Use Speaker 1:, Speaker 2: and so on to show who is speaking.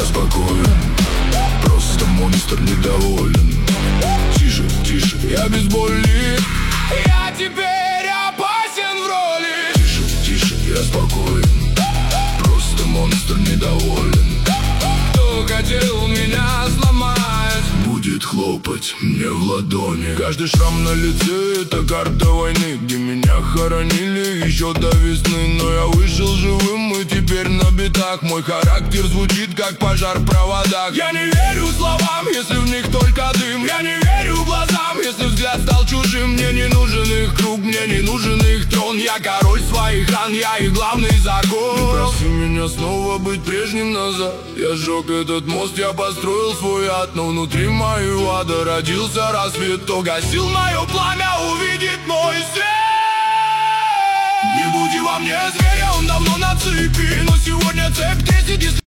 Speaker 1: спокоен, просто монстр недоволен. Тише, тише, я без боли, я теперь опасен в роли. Тише, тише, я спокоен, просто монстр недоволен. Кто хотел меня сломать, будет хлопать мне в ладони. Каждый шрам на лице — это карта войны, где меня хоронили еще до весны. Но я вышел живым и теперь на битах. Мой характер звучит как пожар в проводах. Я не верю словам, если в них только дым. Я не верю глазам, если взгляд стал чужим. Мне не нужен их круг, мне не нужен их трон. Я король своих ран, я их главный закон. Не проси меня снова быть прежним назад. Я сжег этот мост, я построил свой ад. Но внутри моего ада родился рассвет. Кто гасил мое пламя, увидит мой свет. Не буди во мне зверя, он давно на цепи. Но сегодня цепь 10.